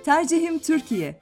Tercihim Türkiye.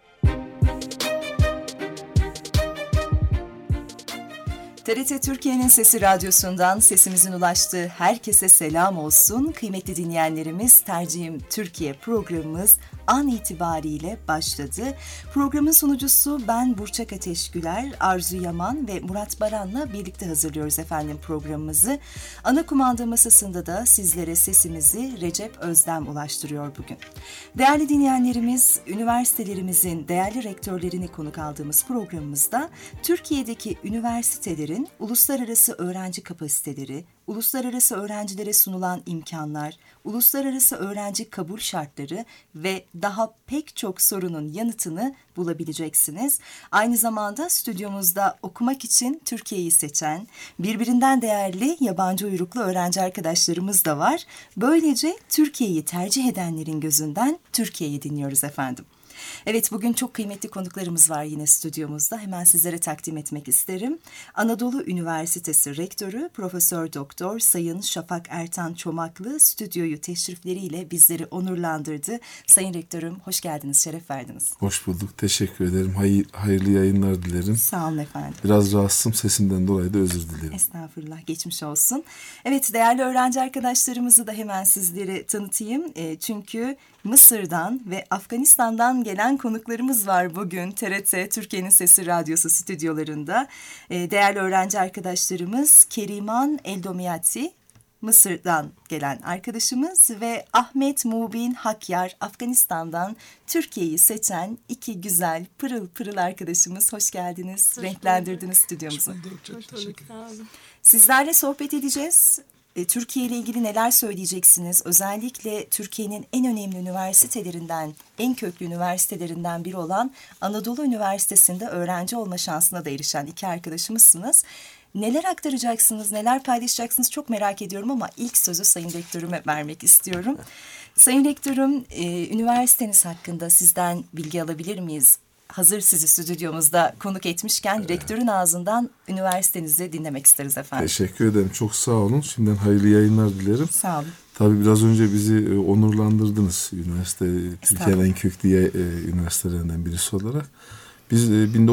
TRT Türkiye'nin Sesi Radyosu'ndan sesimizin ulaştığı herkese selam olsun. Kıymetli dinleyenlerimiz, Tercihim Türkiye programımız an itibariyle başladı. Programın sunucusu ben Burçak Ateşgüler, Arzu Yaman ve Murat Baran'la birlikte hazırlıyoruz efendim programımızı. Ana kumanda masasında da sizlere sesimizi Recep Özdem ulaştırıyor bugün. Değerli dinleyenlerimiz, üniversitelerimizin değerli rektörlerini konuk aldığımız programımızda Türkiye'deki üniversitelerin uluslararası öğrenci kapasiteleri, uluslararası öğrencilere sunulan imkanlar, uluslararası öğrenci kabul şartları ve daha pek çok sorunun yanıtını bulabileceksiniz. Aynı zamanda stüdyomuzda okumak için Türkiye'yi seçen, birbirinden değerli yabancı uyruklu öğrenci arkadaşlarımız da var. Böylece Türkiye'yi tercih edenlerin gözünden Türkiye'yi dinliyoruz efendim. Evet, bugün çok kıymetli konuklarımız var yine stüdyomuzda. Hemen sizlere takdim etmek isterim. Anadolu Üniversitesi Rektörü Profesör Doktor Sayın Şafak Ertan Çomaklı stüdyoyu teşrifleriyle bizleri onurlandırdı. Sayın Rektörüm, hoş geldiniz, şeref verdiniz. Hoş bulduk, teşekkür ederim. Hayırlı yayınlar dilerim. Sağ olun efendim. Biraz rahatsızım, sesimden dolayı da özür dilerim. Estağfurullah, geçmiş olsun. Evet, değerli öğrenci arkadaşlarımızı da hemen sizlere tanıtayım. Çünkü Mısır'dan ve Afganistan'dan gelen konuklarımız var bugün TRT Türkiye'nin Sesi Radyosu stüdyolarında. Değerli öğrenci arkadaşlarımız Keriman Eldomiyati, Mısır'dan gelen arkadaşımız ve Ahmet Mubin Hakyar, Afganistan'dan Türkiye'yi seçen iki güzel pırıl pırıl arkadaşımız. Hoş geldiniz, renklendirdiniz stüdyomuzu. Çok teşekkür ederim. Sizlerle sohbet edeceğiz. Türkiye ile ilgili neler söyleyeceksiniz? Özellikle Türkiye'nin en önemli üniversitelerinden, en köklü üniversitelerinden biri olan Anadolu Üniversitesi'nde öğrenci olma şansına da erişen iki arkadaşımızsınız. Neler aktaracaksınız, neler paylaşacaksınız çok merak ediyorum ama ilk sözü Sayın Rektörüme vermek istiyorum. Sayın Rektörüm, üniversiteniz hakkında sizden bilgi alabilir miyiz? Hazır sizi stüdyomuzda konuk etmişken rektörün ağzından üniversitenizi dinlemek isteriz efendim. Teşekkür ederim. Çok sağ olun. Şimdiden hayırlı yayınlar dilerim. Sağ olun. Tabii biraz önce bizi onurlandırdınız. Üniversite, Türkiye'nin en köklü üniversitelerinden birisi olarak. Biz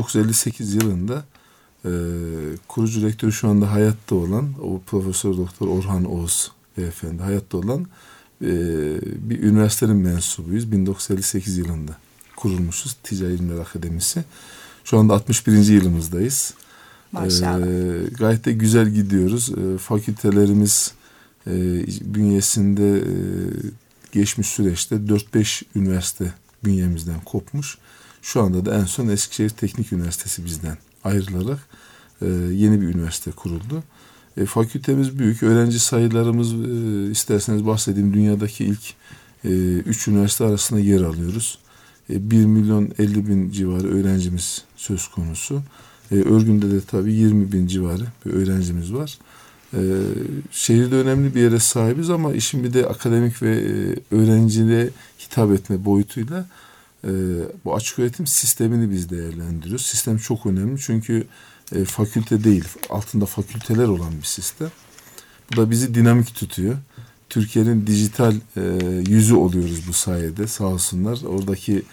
1958 yılında kurucu rektörü şu anda hayatta olan o Profesör Doktor Orhan Oğuz Beyefendi hayatta olan bir üniversitenin mensubuyuz. 1958 yılında kurulmuşuz. Ticari İlimler Akademisi. Şu anda 61. yılımızdayız. Maşallah. Gayet de güzel gidiyoruz. Fakültelerimiz bünyesinde geçmiş süreçte 4-5 üniversite bünyemizden kopmuş. Şu anda da en son Eskişehir Teknik Üniversitesi bizden ayrılarak yeni bir üniversite kuruldu. Fakültemiz büyük. Öğrenci sayılarımız isterseniz bahsedeyim. Dünyadaki ilk 3 üniversite arasında yer alıyoruz. 1.050.000 civarı öğrencimiz söz konusu. Örgün'de de tabii 20.000 civarı bir öğrencimiz var. Şehirde önemli bir yere sahibiz ama işin bir de akademik ve öğrenciliğe hitap etme boyutuyla bu açık öğretim sistemini biz değerlendiriyoruz. Sistem çok önemli çünkü fakülte değil, altında fakülteler olan bir sistem. Bu da bizi dinamik tutuyor. Türkiye'nin dijital yüzü oluyoruz bu sayede, sağ olsunlar. Oradaki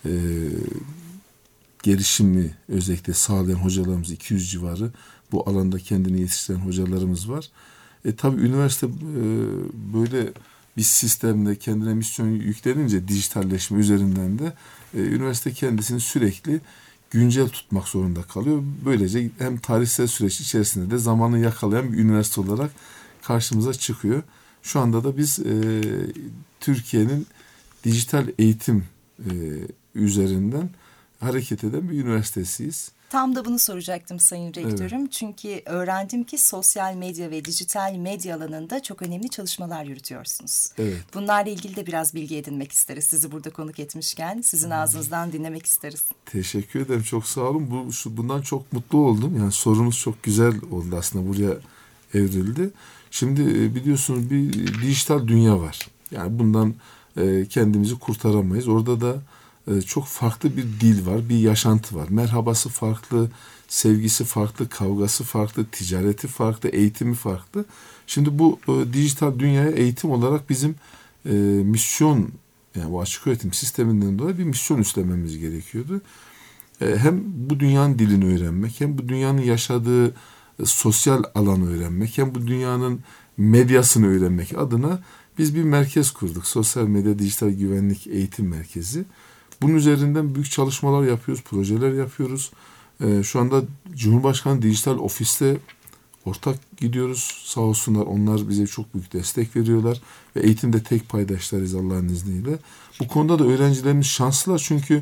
gelişimi özellikle sağlayan hocalarımız 200 civarı bu alanda kendini yetiştiren hocalarımız var. Tabii üniversite böyle bir sistemde kendine misyon yüklenince dijitalleşme üzerinden de üniversite kendisini sürekli güncel tutmak zorunda kalıyor. Böylece hem tarihsel süreç içerisinde de zamanı yakalayan bir üniversite olarak karşımıza çıkıyor. Şu anda da biz Türkiye'nin dijital eğitim üzerinden hareket eden bir üniversitesiyiz. Tam da bunu soracaktım Sayın Rektörüm. Evet. Çünkü öğrendim ki sosyal medya ve dijital medya alanında çok önemli çalışmalar yürütüyorsunuz. Evet. Bunlarla ilgili de biraz bilgi edinmek isteriz. Sizi burada konuk etmişken sizin ağzınızdan dinlemek isteriz. Teşekkür ederim. Çok sağ olun. Bundan çok mutlu oldum. Yani sorunuz çok güzel oldu aslında. Buraya evrildi. Şimdi biliyorsunuz bir dijital dünya var. Yani bundan kendimizi kurtaramayız. Orada da çok farklı bir dil var, bir yaşantı var. Merhabası farklı, sevgisi farklı, kavgası farklı, ticareti farklı, eğitimi farklı. Şimdi bu dijital dünyaya eğitim olarak bizim misyon yani bu açık öğretim sisteminden dolayı bir misyon üstlenmemiz gerekiyordu. Hem bu dünyanın dilini öğrenmek, hem bu dünyanın yaşadığı sosyal alanı öğrenmek, hem bu dünyanın medyasını öğrenmek adına biz bir merkez kurduk. Sosyal Medya Dijital Güvenlik Eğitim Merkezi. Bunun üzerinden büyük çalışmalar yapıyoruz, projeler yapıyoruz. Şu anda Cumhurbaşkanı Dijital Ofis'te ortak gidiyoruz. Sağ olsunlar, onlar bize çok büyük destek veriyorlar. Ve eğitimde tek paydaşlarız Allah'ın izniyle. Bu konuda da öğrencilerimiz şanslılar çünkü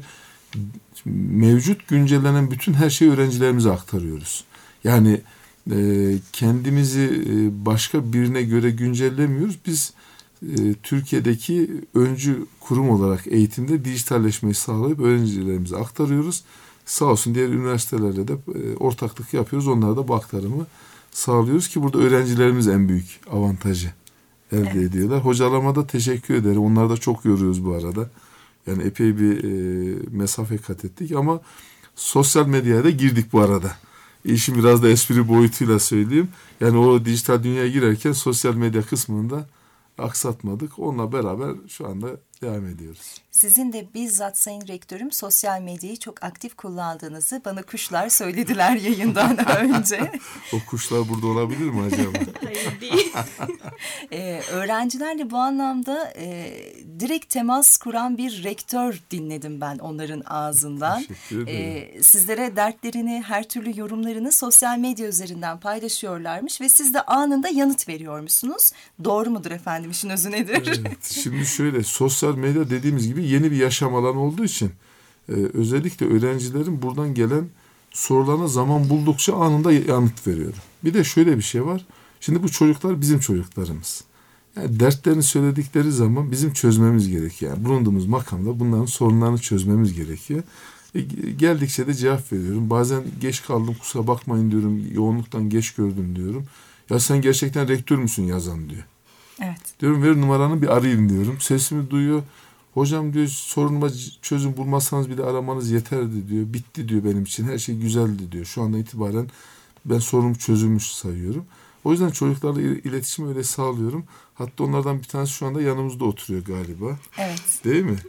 mevcut güncellenen bütün her şeyi öğrencilerimize aktarıyoruz. Yani kendimizi başka birine göre güncellemiyoruz. Biz Türkiye'deki öncü kurum olarak eğitimde dijitalleşmeyi sağlayıp öğrencilerimize aktarıyoruz. Sağ olsun diğer üniversitelerle de ortaklık yapıyoruz. Onlara da bu aktarımı sağlıyoruz ki burada öğrencilerimiz en büyük avantajı elde ediyorlar. Hocalarıma da teşekkür ederim. Onları da çok yoruyoruz bu arada. Yani epey bir mesafe kat ettik ama sosyal medyaya da girdik bu arada. İşin biraz da espri boyutuyla söyleyeyim. Yani o dijital dünyaya girerken sosyal medya kısmında aksatmadık. Onunla beraber şu anda devam ediyoruz. Sizin de bizzat Sayın Rektörüm sosyal medyayı çok aktif kullandığınızı bana kuşlar söylediler yayından önce. O kuşlar burada olabilir mi acaba? Hayır değil. Öğrencilerle bu anlamda direkt temas kuran bir rektör dinledim ben onların ağzından. Teşekkür ederim. Sizlere dertlerini, her türlü yorumlarını sosyal medya üzerinden paylaşıyorlarmış ve siz de anında yanıt veriyormuşsunuz. Doğru mudur efendim, işin özü nedir? Evet, şimdi şöyle, sosyal medya dediğimiz gibi yeni bir yaşam alanı olduğu için özellikle öğrencilerin buradan gelen sorularına zaman buldukça anında yanıt veriyorum. Bir de şöyle bir şey var. Şimdi bu çocuklar bizim çocuklarımız. Yani dertlerini söyledikleri zaman bizim çözmemiz gerekiyor. Yani bulunduğumuz makamda bunların sorunlarını çözmemiz gerekiyor. Geldikçe de cevap veriyorum. Bazen geç kaldım, kusura bakmayın diyorum. Yoğunluktan geç gördüm diyorum. Ya sen gerçekten rektör müsün yazan diyor. Evet. Diyorum ver numaranı bir arayayım diyorum. Sesimi duyuyor. Hocam diyor sorunuma çözüm bulmazsanız bir de aramanız yeterdi diyor. Bitti diyor benim için. Her şey güzeldi diyor. Şu andan itibaren ben sorunum çözülmüş sayıyorum. O yüzden çocuklarla iletişimi öyle sağlıyorum. Hatta onlardan bir tanesi şu anda yanımızda oturuyor galiba. Evet. Değil mi?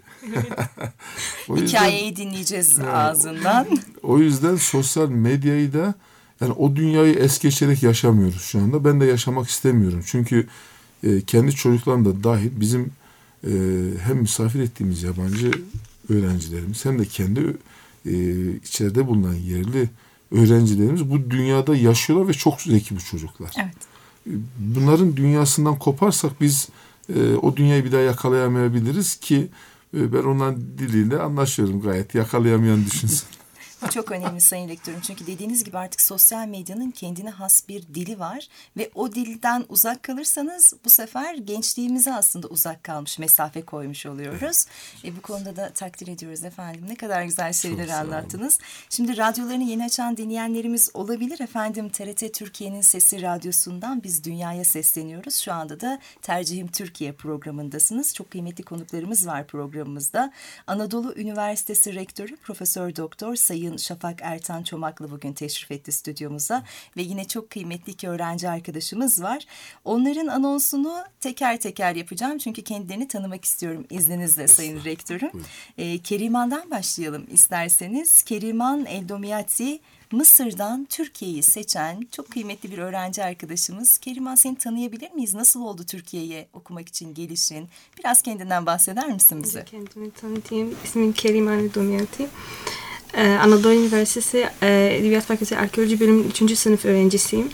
Hikayeyi dinleyeceğiz ağzından. O yüzden sosyal medyayı da yani o dünyayı es geçerek yaşamıyoruz şu anda. Ben de yaşamak istemiyorum. Çünkü kendi çocuklarım da dahil bizim hem misafir ettiğimiz yabancı öğrencilerimiz hem de kendi içeride bulunan yerli öğrencilerimiz bu dünyada yaşıyorlar ve çok zeki bu çocuklar. Evet. Bunların dünyasından koparsak biz o dünyayı bir daha yakalayamayabiliriz ki ben onların diliyle anlaşıyorum gayet. Yakalayamayan düşünsün. Bu çok önemli Sayın Rektörüm. Çünkü dediğiniz gibi artık sosyal medyanın kendine has bir dili var. Ve o dilden uzak kalırsanız bu sefer gençliğimize aslında uzak kalmış, mesafe koymuş oluyoruz. Bu konuda da takdir ediyoruz efendim. Ne kadar güzel şeyler anlattınız. Şimdi radyolarını yeni açan dinleyenlerimiz olabilir efendim. TRT Türkiye'nin Sesi Radyosu'ndan biz dünyaya sesleniyoruz. Şu anda da Tercihim Türkiye programındasınız. Çok kıymetli konuklarımız var programımızda. Anadolu Üniversitesi Rektörü Profesör Doktor Sayın Şafak Ertan Çomaklı bugün teşrif etti stüdyomuza ve yine çok kıymetli iki öğrenci arkadaşımız var. Onların anonsunu teker teker yapacağım çünkü kendilerini tanımak istiyorum izninizle Sayın Rektörüm. Keriman'dan başlayalım isterseniz. Keriman Eldomiyati Mısır'dan Türkiye'yi seçen çok kıymetli bir öğrenci arkadaşımız. Keriman, seni tanıyabilir miyiz? Nasıl oldu Türkiye'ye okumak için gelişin? Biraz kendinden bahseder misin bize? Kendimi tanıtayım. İsmim Keriman Eldomiyati. Anadolu Üniversitesi Edebiyat Fakültesi Arkeoloji Bölümü 3. sınıf öğrencisiyim.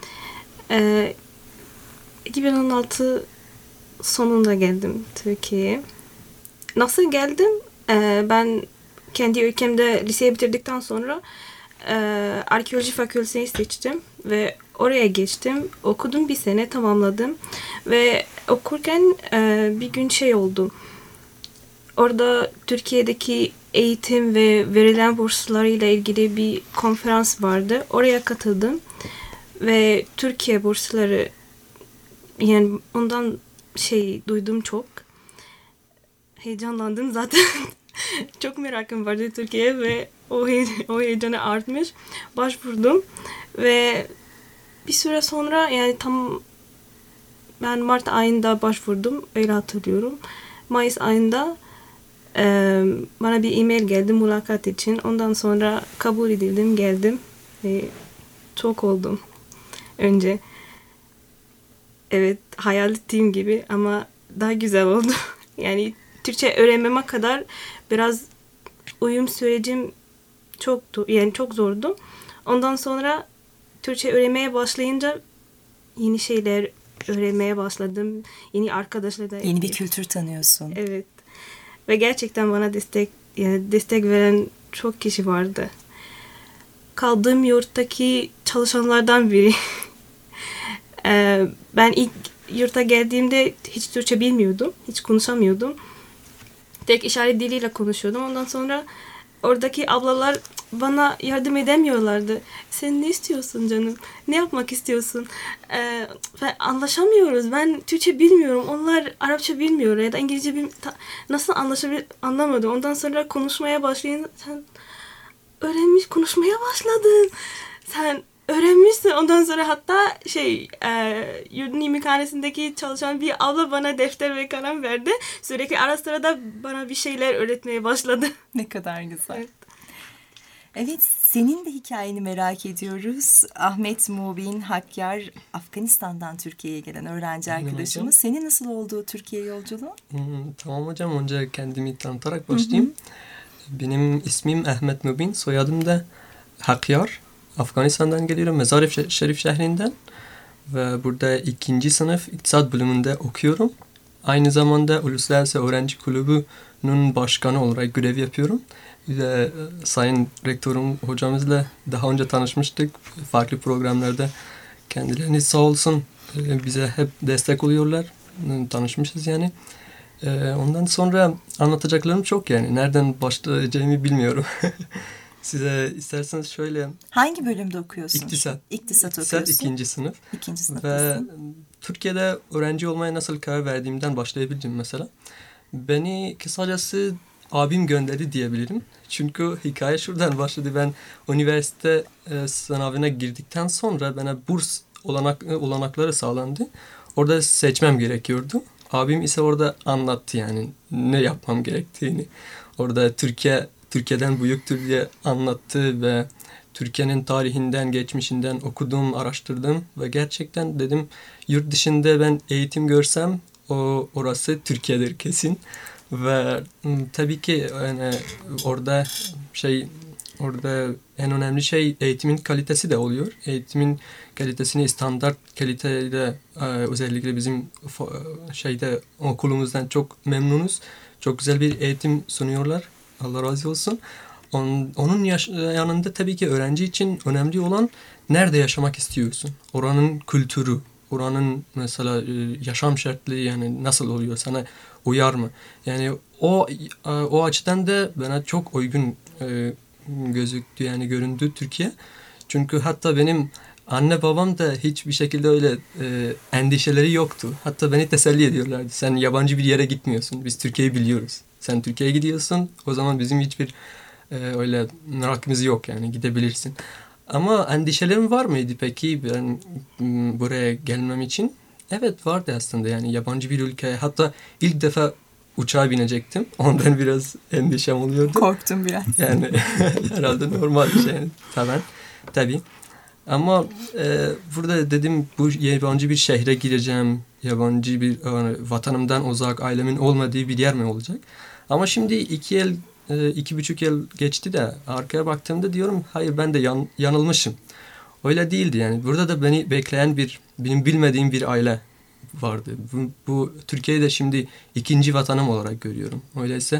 2016 sonunda geldim Türkiye'ye. Nasıl geldim? Ben kendi ülkemde liseyi bitirdikten sonra Arkeoloji Fakültesini seçtim ve oraya geçtim. Okudum, bir sene tamamladım. Ve okurken bir gün şey oldu. Orada Türkiye'deki eğitim ve verilen burslarıyla ilgili bir konferans vardı. Oraya katıldım. Ve Türkiye bursları, yani ondan duydum çok. Heyecanlandım zaten. Çok merakım vardı Türkiye'ye ve o heyecanı artmış. Başvurdum ve bir süre sonra, yani ben Mart ayında başvurdum, öyle hatırlıyorum. Mayıs ayında Bana bir e-mail geldi mülakat için. Ondan sonra kabul edildim, geldim. Çok oldum önce. Evet, hayal ettiğim gibi ama daha güzel oldu. Yani Türkçe öğrenmeme kadar biraz uyum sürecim çoktu. Yani çok zordu. Ondan sonra Türkçe öğrenmeye başlayınca yeni şeyler öğrenmeye başladım. Yeni arkadaşlarla. Yeni bir kültür tanıyorsun. Evet. Ve gerçekten bana destek veren çok kişi vardı. Kaldığım yurttaki çalışanlardan biri. Ben ilk yurta geldiğimde hiç Türkçe bilmiyordum. Hiç konuşamıyordum. Tek işaret diliyle konuşuyordum. Ondan sonra oradaki ablalar bana yardım edemiyorlardı. Sen ne istiyorsun canım? Ne yapmak istiyorsun? Anlaşamıyoruz. Ben Türkçe bilmiyorum. Onlar Arapça bilmiyor ya da İngilizce nasıl anlamadım. Ondan sonra konuşmaya başlayınca sen öğrenmiş konuşmaya başladın. Sen öğrenmişsin. Ondan sonra hatta yurdun yemekhanesindeki çalışan bir abla bana defter ve kalem verdi. Sürekli ara sıra da bana bir şeyler öğretmeye başladı. Ne kadar güzel. Evet, senin de hikayeni merak ediyoruz. Ahmet Mubin Hakkar, Afganistan'dan Türkiye'ye gelen öğrenci arkadaşımız. Senin nasıl oldu Türkiye yolculuğu? Tamam hocam, önce kendimi tanıtarak başlayayım. Benim ismim Ahmet Mubin, soyadım da Hakkar. Afganistan'dan geliyorum, Mezar-ı Şerif şehrinden. Ve burada 2. sınıf iktisat bölümünde okuyorum. Aynı zamanda Uluslararası Öğrenci Kulübü'nün başkanı olarak görev yapıyorum. Ve Sayın Rektörüm hocamızla daha önce tanışmıştık. Farklı programlarda kendilerini sağ olsun bize hep destek oluyorlar. Tanışmışız yani. Ondan sonra anlatacaklarım çok yani. Nereden başlayacağımı bilmiyorum. Size isterseniz şöyle... Hangi bölümde okuyorsun? İktisat. İktisat okuyorsun. 2. sınıf. 2. sınıftasın. Ve Türkiye'de öğrenci olmaya nasıl karar verdiğimden başlayabildim mesela. Beni kısacası abim gönderdi diyebilirim. Çünkü hikaye şuradan başladı. Ben üniversite sınavına girdikten sonra bana burs olanakları sağlandı. Orada seçmem gerekiyordu. Abim ise orada anlattı yani ne yapmam gerektiğini. Orada Türkiye'den büyüktür diye anlattı ve Türkiye'nin tarihinden, geçmişinden okudum, araştırdım ve gerçekten dedim yurt dışında ben eğitim görsem orası Türkiye'dir kesin. Ve tabii ki yani orada en önemli şey eğitimin kalitesi de oluyor. Eğitimin kalitesini standart kaliteyle özellikle bizim okulumuzdan çok memnunuz. Çok güzel bir eğitim sunuyorlar. Allah razı olsun. Onun yanında tabii ki öğrenci için önemli olan nerede yaşamak istiyorsun? Oranın kültürü, oranın mesela yaşam şartları yani nasıl oluyor, sana uyar mı? Yani o açıdan da bana çok uygun gözüktü yani göründü Türkiye. Çünkü hatta benim anne babam da hiçbir şekilde öyle endişeleri yoktu. Hatta beni teselli ediyorlardı. Sen yabancı bir yere gitmiyorsun. Biz Türkiye'yi biliyoruz. Sen Türkiye'ye gidiyorsun. O zaman bizim hiçbir öyle merakımız yok yani gidebilirsin. Ama endişelerim var mıydı peki ben buraya gelmem için? Evet vardı aslında yani yabancı bir ülkeye. Hatta ilk defa uçağa binecektim. Ondan biraz endişem oluyordu. Korktum biraz. Yani herhalde normal bir şey. Tabii. Ama burada dedim bu yabancı bir şehre gireceğim. Yabancı bir vatanımdan uzak, ailemin olmadığı bir yer mi olacak? Ama şimdi 2,5 yıl geçti de arkaya baktığımda diyorum hayır ben de yanılmışım. Öyle değildi yani. Burada da beni bekleyen benim bilmediğim bir aile vardı. Bu Türkiye'yi de şimdi ikinci vatanım olarak görüyorum. Öyleyse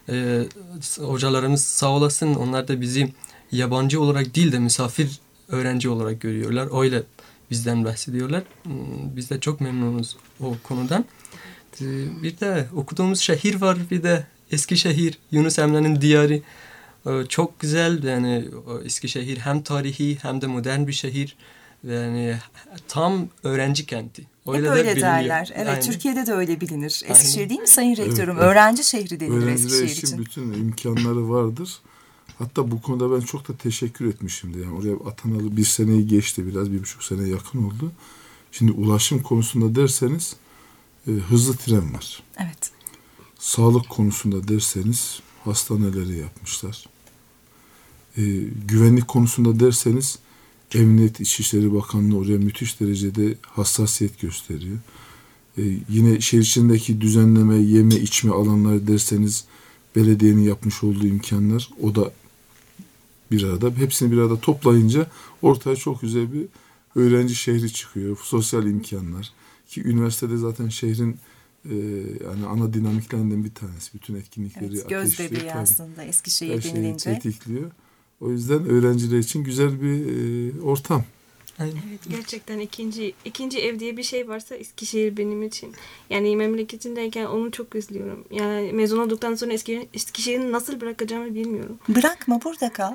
hocalarımız sağ olasın onlar da bizi yabancı olarak değil de misafir öğrenci olarak görüyorlar. Öyle bizden bahsediyorlar. Biz de çok memnunuz o konudan. Bir de okuduğumuz şehir var. Bir de Eskişehir, Yunus Emre'nin diyarı. Çok güzel yani Eskişehir hem tarihi hem de modern bir şehir. Yani tam öğrenci kenti. Öyle derler. Evet, aynen. Türkiye'de de öyle bilinir. Eskişehir değil mi Sayın Rektörüm? Evet. Öğrenci şehri denilir Eskişehir için. Öğrenciler için bütün imkanları vardır. Hatta bu konuda ben çok da teşekkür etmişimdir. Yani oraya atanalı 1 seneyi geçti biraz, 1,5 sene yakın oldu. Şimdi ulaşım konusunda derseniz hızlı tren var. Evet. Sağlık konusunda derseniz hastaneleri yapmışlar. Güvenlik konusunda derseniz Emniyet İçişleri Bakanlığı oraya müthiş derecede hassasiyet gösteriyor. Yine şehir içindeki düzenleme, yeme, içme alanları derseniz belediyenin yapmış olduğu imkanlar, o da bir arada. Hepsini bir arada toplayınca ortaya çok güzel bir öğrenci şehri çıkıyor. Sosyal imkanlar. Ki üniversitede zaten şehrin yani ana dinamiklerinden bir tanesi. Bütün etkinlikleri göz bebeği aslında Eskişehir her şeyi denilince. tetikliyor. O yüzden öğrenciler için güzel bir ortam. Aynen. Evet, gerçekten ikinci ev diye bir şey varsa Eskişehir benim için. Yani memleketindeyken onu çok özlüyorum. Yani mezun olduktan sonra Eskişehir'i nasıl bırakacağımı bilmiyorum. Bırakma, burada kal.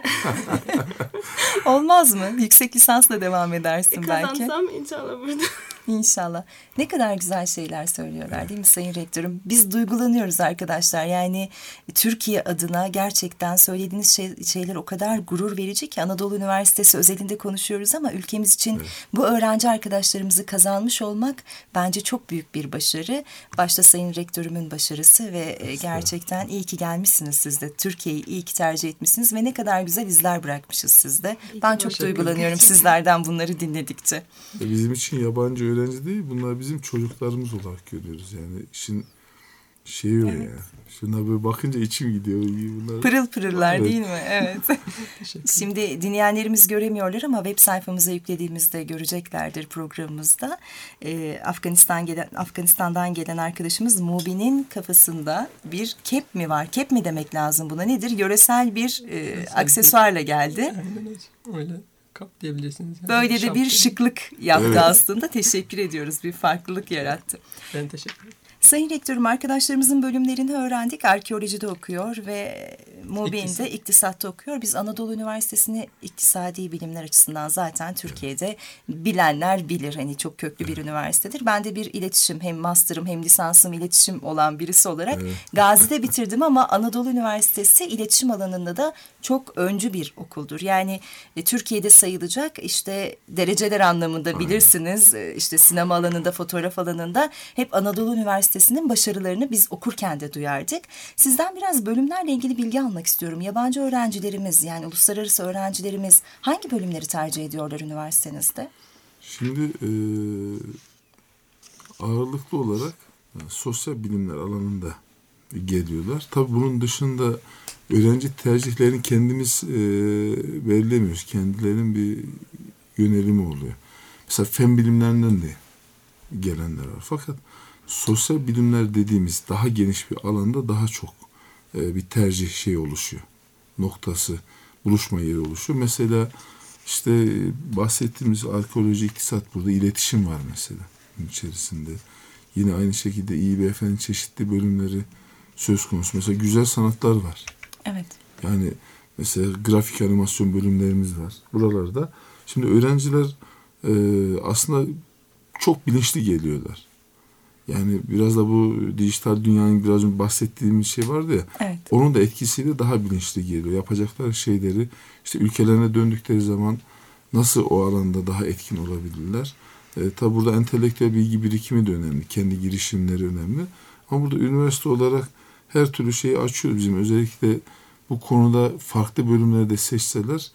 Olmaz mı? Yüksek lisansla devam edersin belki. Kazansam inşallah burada. İnşallah. Ne kadar güzel şeyler söylüyorlar değil mi Sayın Rektörüm? Biz duygulanıyoruz arkadaşlar. Yani Türkiye adına gerçekten söylediğiniz şeyler o kadar gurur verici ki, Anadolu Üniversitesi özelinde konuşuyoruz ama ülkemiz için bu öğrenci arkadaşlarımızı kazanmış olmak bence çok büyük bir başarı. Başta Sayın Rektörümün başarısı ve gerçekten iyi ki gelmişsiniz siz de. Türkiye'yi iyi ki tercih etmişsiniz ve ne kadar güzel izler bırakmışız sizde. Ben çok duygulanıyorum sizlerden bunları dinledikçe. Bizim için yabancı öğrenci değil, bunlar bizim çocuklarımız olarak görüyoruz. Yani işin şeyi öyle ya. Şuna böyle bakınca içim gidiyor. Bunlar... Pırıl pırıllar değil mi? Evet. Şimdi dinleyenlerimiz göremiyorlar ama web sayfamıza yüklediğimizde göreceklerdir programımızda. Afganistan'dan gelen arkadaşımız Mubi'nin kafasında bir kep mi var? Kep mi demek lazım buna? Nedir? Yöresel bir aksesuarla geldi. Aynen öyle. Kap diyebilirsiniz. Yani. Böyle de bir şıklık yaptı aslında. Teşekkür ediyoruz. Bir farklılık yarattı. Ben teşekkür ederim. Sayın Rektörüm, arkadaşlarımızın bölümlerini öğrendik. Arkeolojide okuyor ve Mubi'nde iktisatta okuyor. Biz Anadolu Üniversitesi'ni iktisadi bilimler açısından zaten Türkiye'de bilenler bilir. Hani çok köklü bir üniversitedir. Ben de bir iletişim, hem master'ım hem lisansım iletişim olan birisi olarak Gazi'de bitirdim ama Anadolu Üniversitesi iletişim alanında da çok öncü bir okuldur. Yani Türkiye'de sayılacak işte dereceler anlamında bilirsiniz. İşte sinema alanında, fotoğraf alanında hep Anadolu Üniversitesi'nin başarılarını biz okurken de duyardık. Sizden biraz bölümlerle ilgili bilgi almak istiyorum. Yabancı öğrencilerimiz, yani uluslararası öğrencilerimiz hangi bölümleri tercih ediyorlar üniversitenizde? Şimdi ağırlıklı olarak sosyal bilimler alanında geliyorlar. Tabii bunun dışında öğrenci tercihlerini kendimiz belirlemiyoruz. Kendilerinin bir yönelimi oluyor. Mesela fen bilimlerinden de gelenler var. Fakat sosyal bilimler dediğimiz daha geniş bir alanda daha çok bir tercih oluşuyor. Noktası, buluşma yeri oluşuyor. Mesela işte bahsettiğimiz arkeoloji, iktisat, burada iletişim var mesela içerisinde. Yine aynı şekilde İİBF'nin çeşitli bölümleri söz konusu. Mesela güzel sanatlar var. Evet. Yani mesela grafik animasyon bölümlerimiz var. Buralarda şimdi öğrenciler aslında çok bilinçli geliyorlar. Yani biraz da bu dijital dünyanın biraz önce bahsettiğimiz şey vardı ya. Evet. Onun da etkisiyle daha bilinçli geliyor. Yapacakları şeyleri işte ülkelerine döndükleri zaman nasıl o alanda daha etkin olabilirler. Tabi burada entelektüel bilgi birikimi de önemli. Kendi girişimleri önemli. Ama burada üniversite olarak her türlü şeyi açıyoruz bizim. Özellikle bu konuda farklı bölümleri de seçseler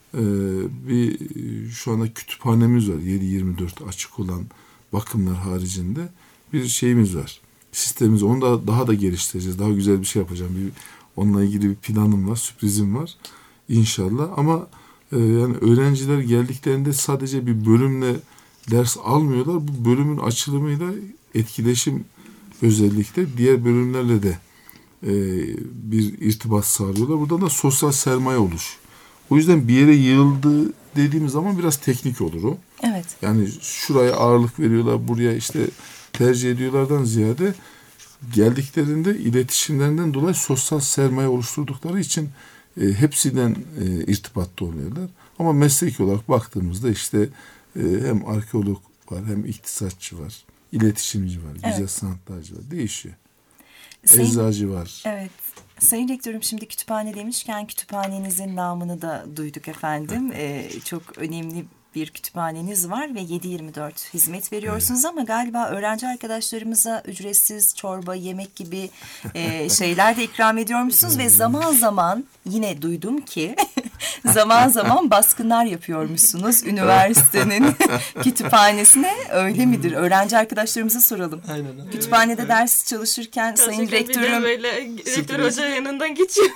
bir şu anda kütüphanemiz var. 7/24 açık olan bakımlar haricinde bir şeyimiz var. Sistemimiz. Onu da daha da geliştireceğiz. Daha güzel bir şey yapacağım. Onunla ilgili bir planım var. Sürprizim var. İnşallah. Ama yani öğrenciler geldiklerinde sadece bir bölümle ders almıyorlar. Bu bölümün açılımıyla etkileşim özellikle diğer bölümlerle de bir irtibat sağlıyorlar. Burada da sosyal sermaye oluşuyor. O yüzden bir yere yığıldı dediğimiz zaman biraz teknik olur o. Evet. Yani şuraya ağırlık veriyorlar, buraya işte tercih ediyorlardan ziyade geldiklerinde iletişimlerinden dolayı sosyal sermaye oluşturdukları için hepsinden irtibatta oluyorlar. Ama mesleki olarak baktığımızda işte hem arkeolog var, hem iktisatçı var, iletişimci var, güzel sanatlarcı var. Değişiyor. Eczacı var. Evet. Sayın Rektörüm, şimdi kütüphane demişken kütüphanenizin namını da duyduk efendim. Çok önemli bir kütüphaneniz var ve 7/24 hizmet veriyorsunuz ama galiba öğrenci arkadaşlarımıza ücretsiz çorba, yemek gibi şeyler de ikram ediyormuşsunuz ve zaman zaman yine duydum ki zaman zaman baskınlar yapıyormuşsunuz üniversitenin kütüphanesine, öyle midir? Öğrenci arkadaşlarımıza soralım. Aynen. Kütüphanede ders çalışırken sayın rektörüm... Böyle rektör hoca yanından geçiyor.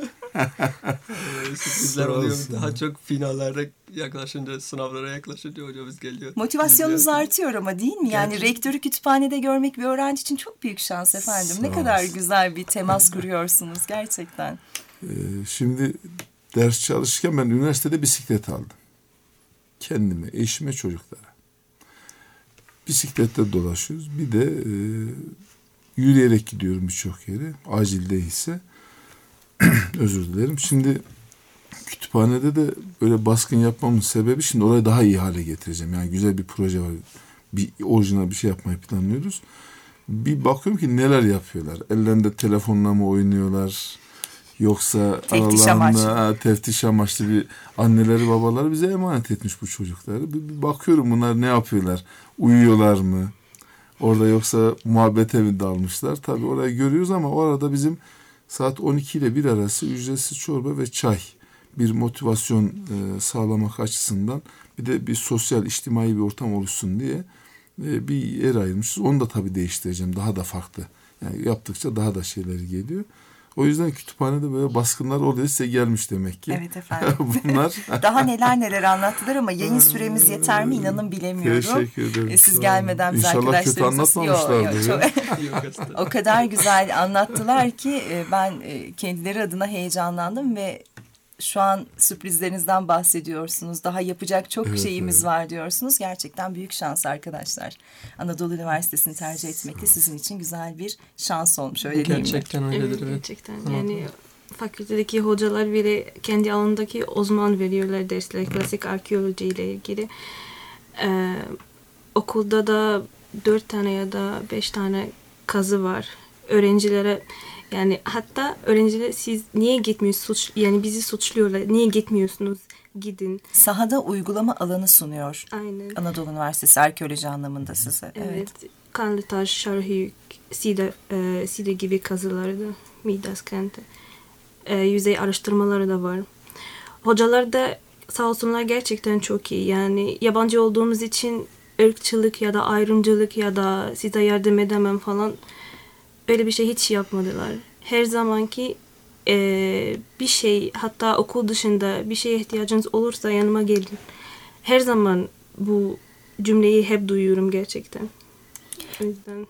Sürprizler oluyor. Daha çok finallerde yaklaşınca, sınavlara yaklaşınca hocamız geliyor. Motivasyonunuz artıyor ama değil mi? Yani rektörü kütüphanede görmek bir öğrenci için çok büyük şans efendim. Ne kadar güzel bir temas kuruyorsunuz gerçekten. Şimdi ders çalışırken ben üniversitede bisiklet aldım. Kendime, eşime, çocuklara. Bisiklette dolaşıyoruz. Bir de yürüyerek gidiyorum birçok yere. Acil değilse. Özür dilerim. Şimdi kütüphanede de böyle baskın yapmamın sebebi, şimdi orayı daha iyi hale getireceğim. Yani güzel bir proje var. Bir orijinal bir şey yapmayı planlıyoruz. Bir bakıyorum ki neler yapıyorlar. Ellerinde telefonla mı oynuyorlar? Yoksa teftiş amaçlı bir anneleri babaları bize emanet etmiş bu çocukları. Bir bakıyorum bunlar ne yapıyorlar? Uyuyorlar mı? Orada yoksa muhabbete mi dalmışlar? Tabii orayı görüyoruz ama o arada bizim saat 12 ile 1 arası ücretsiz çorba ve çay. Bir motivasyon sağlamak açısından, bir de bir sosyal, içtimai bir ortam oluşsun diye bir yer ayırmışız. Onu da tabii değiştireceğim. Daha da farklı. Yani yaptıkça daha da şeyler geliyor. O yüzden kütüphanede böyle baskınlar oluyor. Size gelmiş demek ki. Evet efendim. Bunlar. Daha neler anlattılar ama yayın süremiz yeter mi inanın bilemiyorum. Teşekkür ederim. Siz gelmeden biz İnşallah arkadaşlarımız... kötü anlatmamışlardır. O kadar güzel anlattılar ki ben kendileri adına heyecanlandım ve şu an sürprizlerinizden bahsediyorsunuz. Daha yapacak çok şeyimiz var diyorsunuz. Gerçekten büyük şans arkadaşlar. Anadolu Üniversitesi'ni tercih etmek de sizin için güzel bir şans olmuş, öyle değil mi? Gerçekten öyledir. Evet. Gerçekten. Yani fakültedeki hocalar bile kendi alanındaki uzman veriyorlar dersler. Klasik arkeoloji ile ilgili. Okulda da 4 tane ya da 5 tane kazı var. Öğrencilere, yani hatta öğrenciler siz niye gitmiyorsunuz? Yani bizi suçluyorlar. Niye gitmiyorsunuz? Gidin. Sahada uygulama alanı sunuyor. Aynen. Anadolu Üniversitesi arkeoloji anlamında size. Evet. Kanlıtaş, Şarhöyük, Side gibi kazılarda, Midas kenti. Yüzey araştırmaları da var. Hocalar da sağ olsunlar gerçekten çok iyi. Yani yabancı olduğumuz için ırkçılık ya da ayrımcılık ya da size yardım edemem falan, öyle bir şey hiç yapmadılar. Her zamanki bir şey, hatta okul dışında bir şeye ihtiyacınız olursa yanıma gelin. Her zaman bu cümleyi hep duyuyorum gerçekten. O yüzden...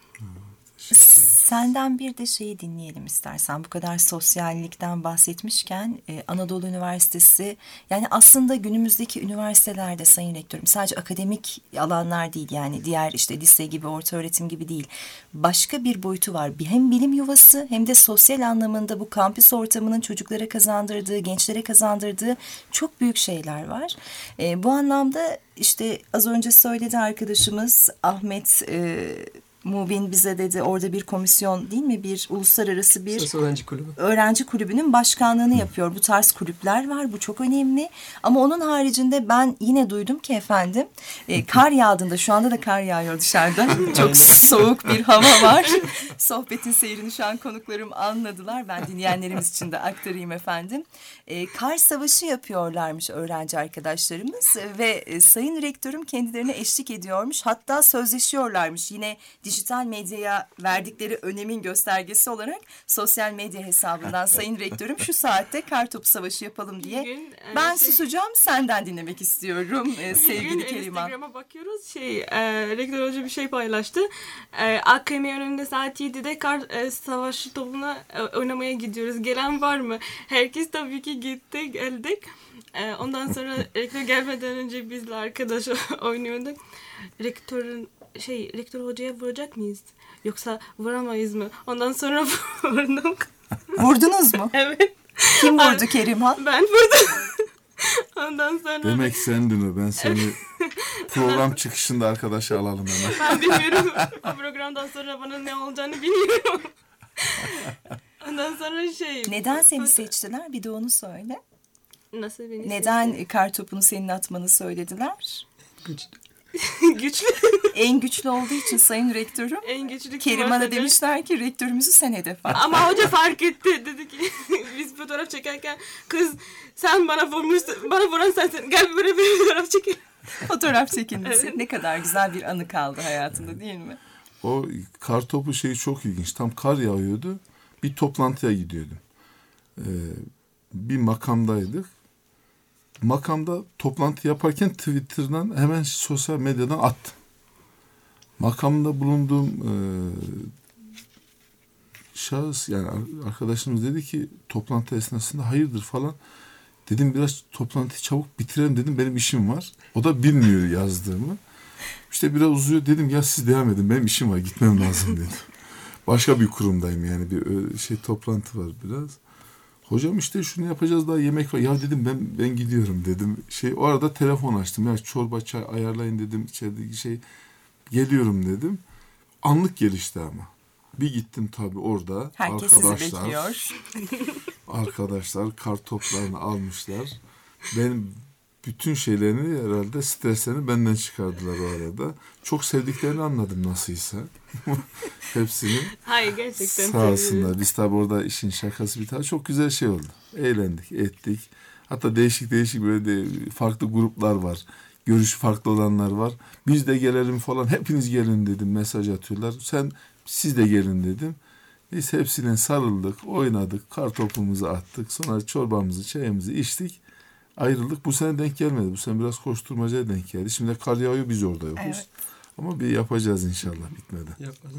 Senden bir de şeyi dinleyelim istersen. Bu kadar sosyallikten bahsetmişken Anadolu Üniversitesi, yani aslında günümüzdeki üniversitelerde sayın rektörüm sadece akademik alanlar değil, yani diğer işte lise gibi, orta öğretim gibi değil. Başka bir boyutu var. Hem bilim yuvası hem de sosyal anlamında bu kampüs ortamının çocuklara kazandırdığı, gençlere kazandırdığı çok büyük şeyler var. Bu anlamda işte az önce söyledi arkadaşımız Ahmet Mubin bize dedi, orada bir komisyon değil mi, bir uluslararası bir öğrenci kulübünün başkanlığını yapıyor. Bu tarz kulüpler var, bu çok önemli. Ama onun haricinde ben yine duydum ki efendim kar yağdığında, şu anda da kar yağıyor dışarıda. Çok soğuk bir hava var. Sohbetin seyrini şu an konuklarım anladılar. Ben dinleyenlerimiz için de aktarayım efendim. Kar savaşı yapıyorlarmış öğrenci arkadaşlarımız ve sayın rektörüm kendilerine eşlik ediyormuş. Hatta sözleşiyorlarmış. Yine dijital medyaya verdikleri önemin göstergesi olarak sosyal medya hesabından sayın rektörüm şu saatte kartopu savaşı yapalım diye. Ben susacağım, senden dinlemek istiyorum sevgili Keriman. Instagram'a bakıyoruz, rektör hoca bir şey paylaştı. AKM önünde saat 7'de kar savaşı topuna oynamaya gidiyoruz. Gelen var mı? Herkes tabii ki gitti, geldik. Ondan sonra rektör gelmeden önce bizle arkadaş oynuyorduk. Rektör hocaya vuracak mıyız? Yoksa vuramayız mı? Ondan sonra vurdum. Vurdunuz mu? Evet. Kim vurdu Kerimhan? Ben vurdum. Ondan sonra... Demek sendin o. Ben seni program çıkışında arkadaşa alalım hemen. Ben bilmiyorum. O programdan sonra bana ne olacağını bilmiyorum. Ondan sonra Neden seni seçtiler? Bir de onu söyle. Nasıl beni Neden kartopunu senin atmanı söylediler? Güçlü. En güçlü olduğu için Sayın Rektörüm. En güçlü Keriman'a demişler ki rektörümüzü sen hedef al. Ama hoca fark etti. Dedi ki biz fotoğraf çekerken kız sen bana vurmuşsun. Bana vuran sensin. Gel böyle bir fotoğraf çekelim. Fotoğraf çekilmesi. Evet. Ne kadar güzel bir anı kaldı hayatında değil mi? O kartopu şeyi çok ilginç. Tam kar yağıyordu. Bir toplantıya gidiyordum. Bir makamdaydık. Makamda toplantı yaparken Twitter'dan hemen sosyal medyadan attım. Makamda bulunduğum şahıs yani arkadaşımız dedi ki toplantı esnasında hayırdır falan. Dedim biraz toplantıyı çabuk bitirelim dedim, benim işim var. O da bilmiyor yazdığımı. İşte biraz uzuyor, dedim ya siz devam edin benim işim var gitmem lazım dedim. Başka bir kurumdayım yani bir toplantı var biraz. Hocam işte şunu yapacağız daha yemek var. Ya dedim ben gidiyorum dedim. O arada telefon açtım. Ya çorba çay ayarlayın dedim. İçerideki geliyorum dedim. Anlık gelişti ama. Bir gittim tabii orada. Herkes sizi bekliyor. Arkadaşlar kartoplarını almışlar. Benim bütün şeylerini herhalde streslerini benden çıkardılar o arada. Çok sevdiklerini anladım nasılsa. Hepsini. Hayır gerçekten. Sağ olsunlar. Biz tabii orada işin şakası bir tane çok güzel şey oldu. Eğlendik, ettik. Hatta değişik böyle farklı gruplar var. Görüşü farklı olanlar var. Biz de gelelim falan. Hepiniz gelin dedim. Mesaj atıyorlar. Siz de gelin dedim. Biz hepsine sarıldık, oynadık, kartopumuzu attık. Sonra çorbamızı, çayımızı içtik. Ayrıldık. Bu sene denk gelmedi. Bu sene biraz koşturmacaya denk geldi. Şimdi kar yağıyor, biz orada yokuz. Evet. Ama bir yapacağız inşallah bitmeden. Yapalım.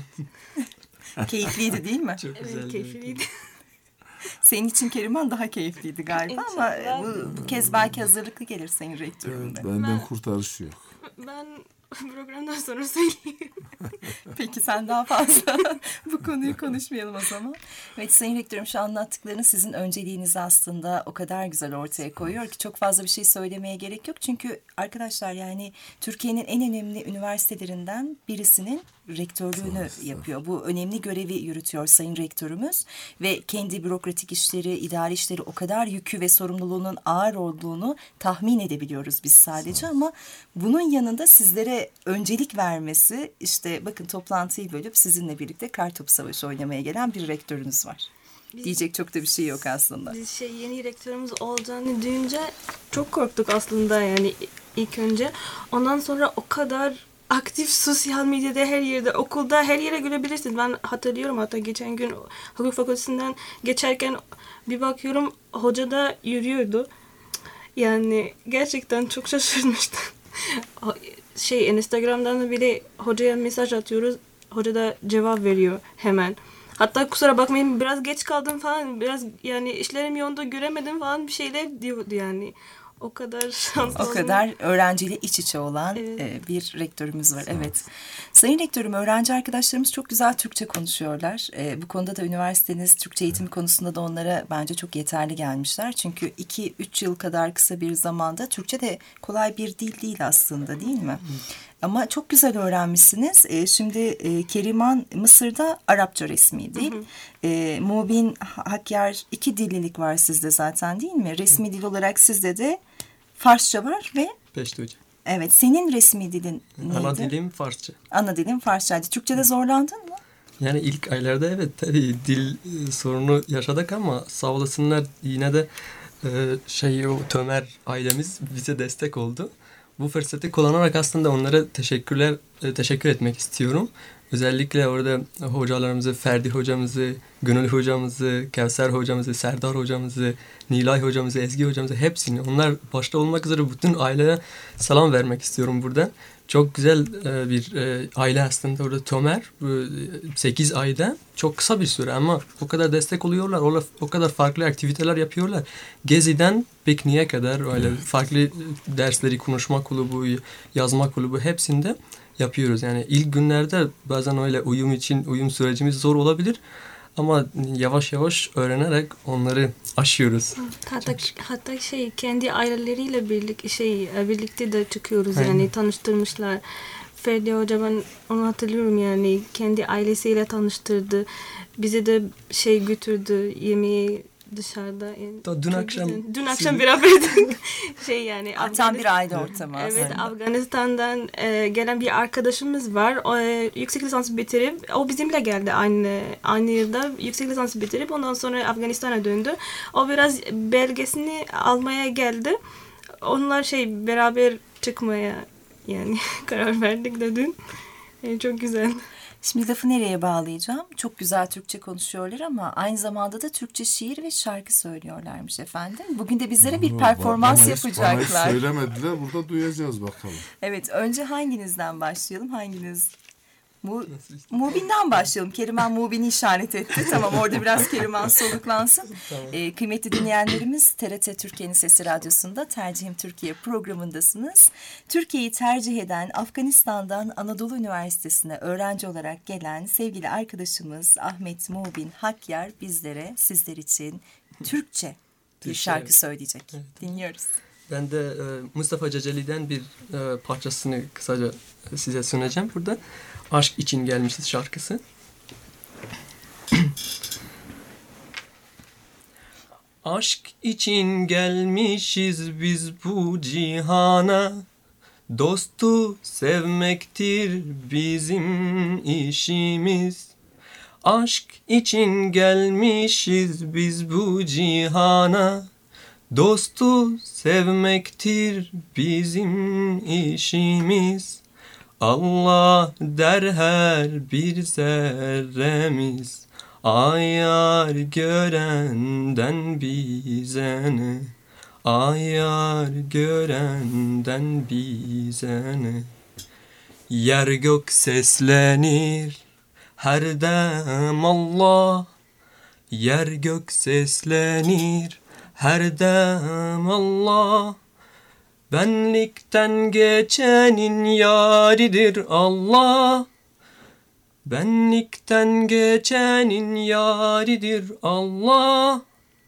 Keyifliydi değil mi? Çok güzel. Evet keyifliydi. Senin için Keriman daha keyifliydi galiba ama bu kez belki hazırlıklı gelir Sayın Rektörüm'de. Benden kurtarışı yok. Ben programdan sonra söyleyeyim. Peki sen daha fazla bu konuyu konuşmayalım o zaman. Evet Sayın Rektörüm, şu anlattıklarını sizin önceliğinizi aslında o kadar güzel ortaya koyuyor ki çok fazla bir şey söylemeye gerek yok. Çünkü arkadaşlar yani Türkiye'nin en önemli üniversitelerinden birisinin rektörlüğünü yapıyor. Bu önemli görevi yürütüyor Sayın Rektörümüz ve kendi bürokratik işleri, idari işleri o kadar yükü ve sorumluluğunun ağır olduğunu tahmin edebiliyoruz biz sadece ama bunun yanında sizlere öncelik vermesi, işte bakın toplantıyı bölüp sizinle birlikte kartopu savaşı oynamaya gelen bir rektörünüz var. Diyecek çok da bir şey yok aslında. Biz yeni rektörümüz olacağını duyunca çok korktuk aslında yani ilk önce. Ondan sonra o kadar aktif sosyal medyada her yerde, okulda her yere görebilirsiniz. Ben hatırlıyorum hatta geçen gün hukuk fakültesinden geçerken bir bakıyorum hoca da yürüyordu. Yani gerçekten çok şaşırmıştım. Instagram'dan da bile hocaya mesaj atıyoruz. Hoca da cevap veriyor hemen. Hatta kusura bakmayın biraz geç kaldım falan. Biraz yani işlerim yoğunda göremedim falan bir şeyler diyordu yani. O kadar şanslı O kadar öğrenciyle iç içe olan bir rektörümüz var. Evet. Sayın Rektörüm, öğrenci arkadaşlarımız çok güzel Türkçe konuşuyorlar. Bu konuda da üniversiteniz Türkçe eğitim konusunda da onlara bence çok yeterli gelmişler. Çünkü 2-3 yıl kadar kısa bir zamanda Türkçe de kolay bir dil değil aslında, değil mi? Ama çok güzel öğrenmişsiniz. Şimdi Keriman Mısır'da Arapça resmi dil. Mubin Hakkar 2 dillilik var sizde zaten değil mi? Resmi dil olarak sizde de Farsça var ve... Peşte hocam. Evet, senin resmi dilin neydi? Ana dilim Farsça. Ana dilin Farsçaydı. Türkçe'de zorlandın mı? Yani ilk aylarda evet tabii dil sorunu yaşadık ama sağ olasınlar yine de o Tömer ailemiz bize destek oldu. Bu fırsatı kullanarak aslında onlara teşekkür etmek istiyorum. Özellikle orada hocalarımızı, Ferdi hocamızı, Gönül hocamızı, Kevser hocamızı, Serdar hocamızı, Nilay hocamızı, Ezgi hocamızı hepsini, onlar başta olmak üzere bütün aileye selam vermek istiyorum buradan. Çok güzel bir aile aslında orada Tömer. 8 ayda çok kısa bir süre ama o kadar destek oluyorlar. O kadar farklı aktiviteler yapıyorlar. Gezi'den pikniğe kadar öyle farklı dersleri, konuşma kulübü, yazma kulübü hepsinde yapıyoruz. Yani ilk günlerde bazen öyle uyum sürecimiz zor olabilir. Ama yavaş yavaş öğrenerek onları aşıyoruz. Hatta kendi aileleriyle birlikte de çıkıyoruz. Aynen. Yani tanıştırmışlar. Ferdi Hoca, ben onu hatırlıyorum yani kendi ailesiyle tanıştırdı. Bize de götürdü, yemeği dışarıda. Dün akşam beraberdik. Yani tam bir aile ortamı. Evet, Afganistan'dan gelen bir arkadaşımız var. O, yüksek lisans bitirip, o bizimle geldi aynı yılda yüksek lisans bitirip ondan sonra Afganistan'a döndü. O biraz belgesini almaya geldi. Onlar beraber çıkmaya karar verdik de dün. Çok güzel. Şimdi lafı nereye bağlayacağım? Çok güzel Türkçe konuşuyorlar ama aynı zamanda da Türkçe şiir ve şarkı söylüyorlarmış efendim. Bugün de bizlere bir performans yapacaklar. Bana söylemediler, burada duyacağız bakalım. Evet, önce hanginizden başlayalım? Hanginiz? Mubin'den başlayalım. Keriman Mubin'i işaret etti. Tamam, orada biraz Keriman soluklansın. Tamam. Kıymetli dinleyenlerimiz, TRT Türkiye'nin Sesi Radyosu'nda Tercihim Türkiye programındasınız. Türkiye'yi tercih eden Afganistan'dan Anadolu Üniversitesi'ne öğrenci olarak gelen sevgili arkadaşımız Ahmet Mubin Hakyar bizlere, sizler için Türkçe bir şarkı söyleyecek. Evet. Dinliyoruz. Ben de Mustafa Ceceli'den bir parçasını kısaca size sunacağım burada. Aşk için gelmişiz şarkısı. Aşk için gelmişiz biz bu cihana, dostu sevmektir bizim işimiz. Aşk için gelmişiz biz bu cihana, dostu sevmektir bizim işimiz. Allah der her bir zerremiz, ayar görenden bize ne, ayar görenden bize ne. Yer gök seslenir her dem Allah, yer gök seslenir her dem Allah. Benlikten geçenin yaridir Allah, benlikten geçenin yaridir Allah.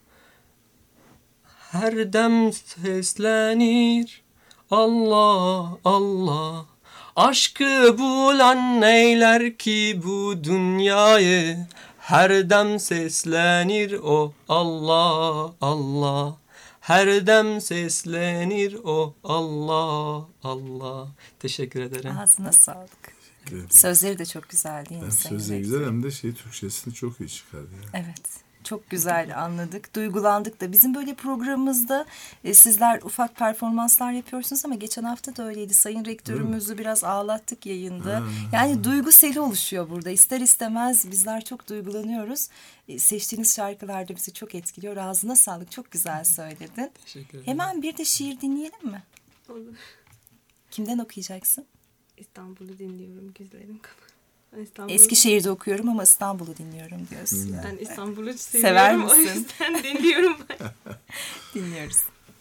Her dem seslenir Allah Allah. Aşkı bulan neyler ki bu dünyayı, her dem seslenir o Allah Allah. Her dem seslenir o Allah Allah. Teşekkür ederim. Ağzına sağlık. Sözleri de çok güzel değil mi? Hem sözleri güzel hem de Türkçesini çok iyi çıkardı. Evet. Çok güzel anladık, duygulandık da. Bizim böyle programımızda sizler ufak performanslar yapıyorsunuz ama geçen hafta da öyleydi. Sayın Rektörümüzü biraz ağlattık yayında. Yani duygu seli oluşuyor burada. İster istemez bizler çok duygulanıyoruz. Seçtiğiniz şarkılar da bizi çok etkiliyor. Ağzına sağlık, çok güzel söyledin. Teşekkür ederim. Hemen bir de şiir dinleyelim mi? Olur. Kimden okuyacaksın? İstanbul'u dinliyorum, güzlerim kapalı. Eskişehir'de okuyorum ama İstanbul'u dinliyorum diyorsun. Ben İstanbul'u seviyorum. Sever misin? O yüzden dinliyorum. Dinliyoruz.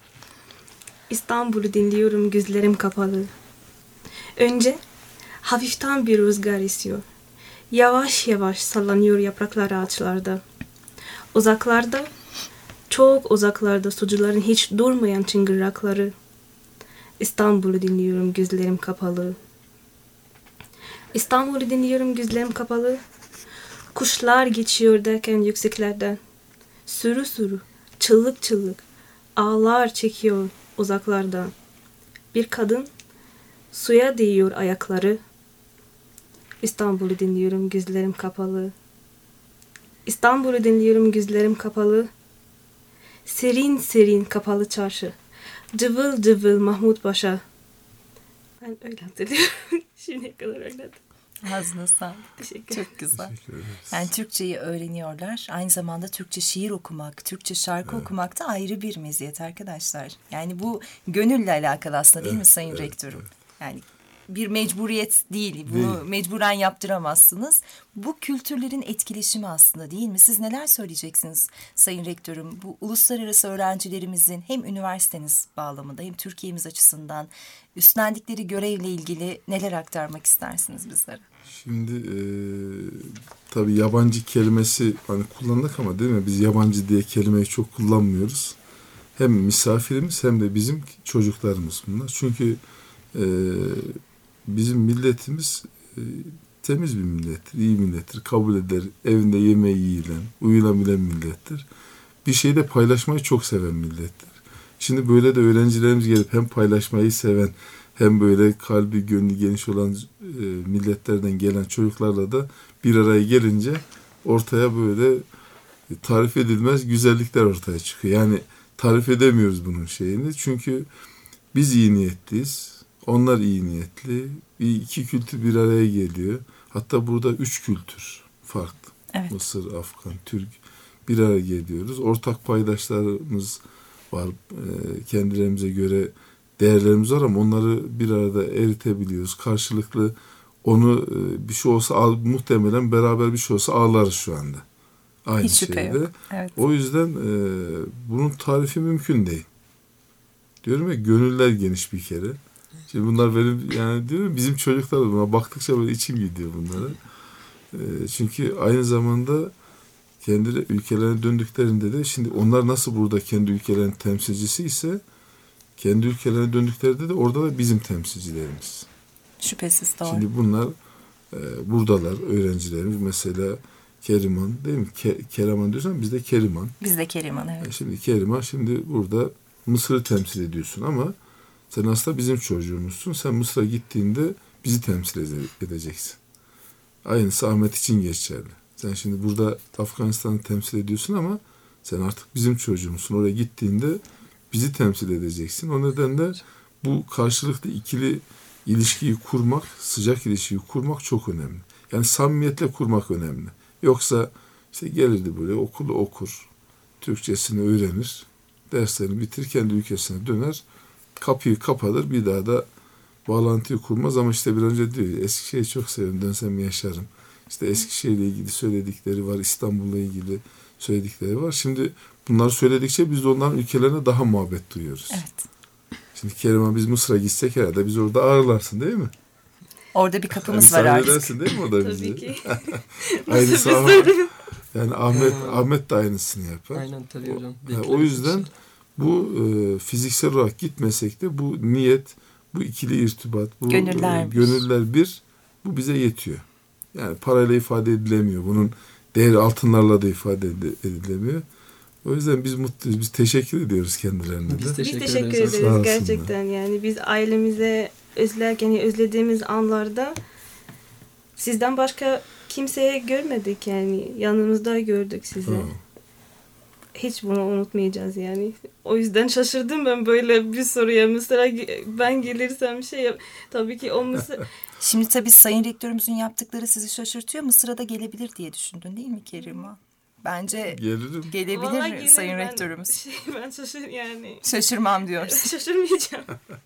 İstanbul'u dinliyorum, gözlerim kapalı. Önce hafiften bir rüzgar esiyor. Yavaş yavaş sallanıyor yapraklar ağaçlarda. Uzaklarda, çok uzaklarda sucuların hiç durmayan çıngırakları. İstanbul'u dinliyorum, gözlerim kapalı. İstanbul'u dinliyorum, gözlerim kapalı. Kuşlar geçiyor derken yükseklerden. Sürü sürü, çığlık çığlık, ağlar çekiyor uzaklardan. Bir kadın suya değiyor ayakları. İstanbul'u dinliyorum, gözlerim kapalı. İstanbul'u dinliyorum, gözlerim kapalı. Serin serin kapalı çarşı. Cıvıl cıvıl Mahmut Paşa. Ben öyle hatırlıyorum. Şimdiye kadar öyle. Ağzına sağlık. Çok güzel. Yani Türkçeyi öğreniyorlar. Aynı zamanda Türkçe şiir okumak, Türkçe şarkı okumak da ayrı bir meziyet arkadaşlar. Yani bu gönülle alakalı aslında değil mi Sayın Rektörüm? Yani bir mecburiyet değil. Bunu mecburen yaptıramazsınız. Bu kültürlerin etkileşimi aslında değil mi? Siz neler söyleyeceksiniz Sayın Rektörüm? Bu uluslararası öğrencilerimizin hem üniversiteniz bağlamında hem Türkiye'miz açısından üstlendikleri görevle ilgili neler aktarmak istersiniz bizlere? Şimdi tabii yabancı kelimesi hani kullandık ama değil mi? Biz yabancı diye kelimeyi çok kullanmıyoruz. Hem misafirimiz hem de bizim çocuklarımız bunlar. Çünkü bizim milletimiz temiz bir millettir, iyi millettir, kabul eder, evinde yemeği yiyilen, uyulabilen millettir. bir şeyde paylaşmayı çok seven milletler. Şimdi böyle de öğrencilerimiz gelip hem paylaşmayı seven hem böyle kalbi gönlü geniş olan milletlerden gelen çocuklarla da bir araya gelince ortaya böyle tarif edilmez güzellikler ortaya çıkıyor. Yani tarif edemiyoruz bunun şeyini. Çünkü biz iyi niyetliyiz. Onlar iyi niyetli. İki kültür bir araya geliyor. Hatta burada 3 kültür farklı. Evet. Mısır, Afgan, Türk bir araya geliyoruz. Ortak paydaşlarımız var. Kendilerimize göre değerlerimiz var ama onları bir arada eritebiliyoruz. Karşılıklı onu bir şey olsa muhtemelen beraber bir şey olsa ağlarız şu anda. Aynı Hiç şüphe şeyde. yok. Evet. O yüzden bunun tarifi mümkün değil. Diyorum ya, gönüller geniş bir kere. Şimdi bunlar benim, yani diyorum, bizim çocuklar, buna baktıkça böyle içim gidiyor bunlara. Çünkü aynı zamanda kendi ülkelerine döndüklerinde de, şimdi onlar nasıl burada kendi ülkelerinin temsilcisi ise kendi ülkelerine döndüklerinde de orada da bizim temsilcilerimiz. Şüphesiz doğru. Şimdi bunlar buradalar, öğrencilerimiz. Mesela Keriman değil mi? Keriman diyorsan bizde Keriman. Bizde Keriman, evet. Şimdi Keriman, şimdi burada Mısır'ı temsil ediyorsun ama sen aslında bizim çocuğumuzsun. Sen Mısır'a gittiğinde bizi temsil edeceksin. Aynısı Ahmet için geçerli. Sen şimdi burada Afganistan'ı temsil ediyorsun ama sen artık bizim çocuğumuzsun. Oraya gittiğinde bizi temsil edeceksin. O nedenle bu karşılıklı ikili ilişkiyi kurmak, sıcak ilişkiyi kurmak çok önemli. Yani samimiyetle kurmak önemli. Yoksa işte gelirdi böyle, okulu okur, Türkçesini öğrenir, derslerini bitirir, kendi ülkesine döner, kapıyı kapatır, bir daha da bağlantıyı kurmaz. Ama işte bir önce diyor, Eskişehir'i çok seviyorum, dönsem yaşarım. İşte Eskişehir'le ilgili söyledikleri var, İstanbul'la ilgili söyledikleri var. Şimdi bunları söyledikçe biz de onların ülkelerine daha muhabbet duyuyoruz. Evet. Şimdi Keriman, biz Mısır'a gitsek herhalde biz orada ağırlarsın değil mi? Orada bir kapımız yani var artık. edersin değil mi orada bizi? Tabii ki. Aynısı yani Ahmet de aynısını yapar. Aynen tabii hocam. O yüzden bu fiziksel olarak gitmesek de bu niyet, bu ikili irtibat, bu gönüller bir, bu bize yetiyor. Yani parayla ifade edilemiyor. Bunun değeri altınlarla da ifade edilemiyor. O yüzden biz mutluyuz. Biz teşekkür ediyoruz kendilerine de. Biz teşekkür Sağ ederiz gerçekten. Yani biz ailemize özlediğimiz anlarda sizden başka kimseye görmedik yani. Yanımızda gördük sizi. Hiç bunu unutmayacağız yani. O yüzden şaşırdım ben böyle bir soruya. Mesela ben gelirsem tabii ki o Mısır... Şimdi tabii Sayın Rektörümüzün yaptıkları sizi şaşırtıyor. Mısır'a da gelebilir diye düşündün değil mi Keriman? Bence gelebilir Sayın Rektörümüz. Ben yani. Şaşırmam diyoruz. Şaşırmayacağım.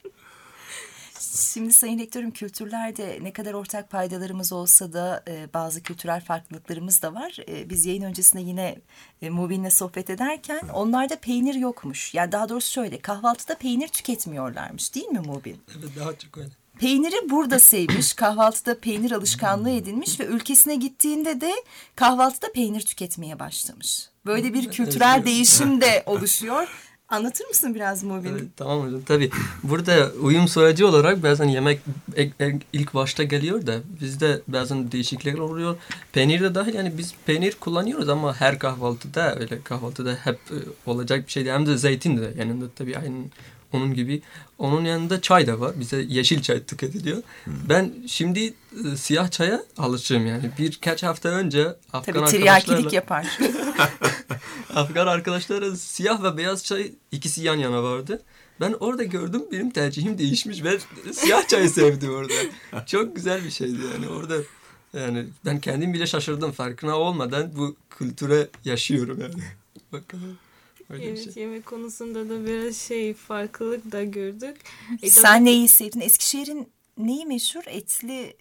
Şimdi Sayın Rektörüm, kültürlerde ne kadar ortak paydalarımız olsa da bazı kültürel farklılıklarımız da var. Biz yayın öncesinde yine Mubin'le sohbet ederken onlarda peynir yokmuş. Yani daha doğrusu şöyle, kahvaltıda peynir tüketmiyorlarmış değil mi Mubin? Evet, daha çok öyle. Peyniri burada sevmiş, kahvaltıda peynir alışkanlığı edinmiş ve ülkesine gittiğinde de kahvaltıda peynir tüketmeye başlamış. Böyle bir kültürel değişim de oluşuyor. Anlatır mısın biraz Mubin? Evet, tamam hocam. Tabii burada uyum süreci olarak bazen yemek ilk başta geliyor da bizde bazen değişiklikler oluyor. Peynir de dahil, yani biz peynir kullanıyoruz ama her kahvaltıda öyle kahvaltıda hep olacak bir şey değil. Hem de zeytin de yanında tabii aynı onun gibi. Onun yanında çay da var. Bize yeşil çay tüketiliyor. Ben şimdi siyah çaya alışığım yani. Birkaç hafta önce Afgan tabii tiryakilik yapar. Afgan arkadaşlara siyah ve beyaz çay ikisi yan yana vardı. Ben orada gördüm, benim tercihim değişmiş ve siyah çayı sevdim orada. Çok güzel bir şeydi yani orada. Yani ben kendim bile şaşırdım, farkına olmadan bu kültüre yaşıyorum yani. Bakalım. Evet, yemek konusunda da biraz farklılık da gördük. Sen neyi sevdin? Eskişehir'in neyi meşhur? Etli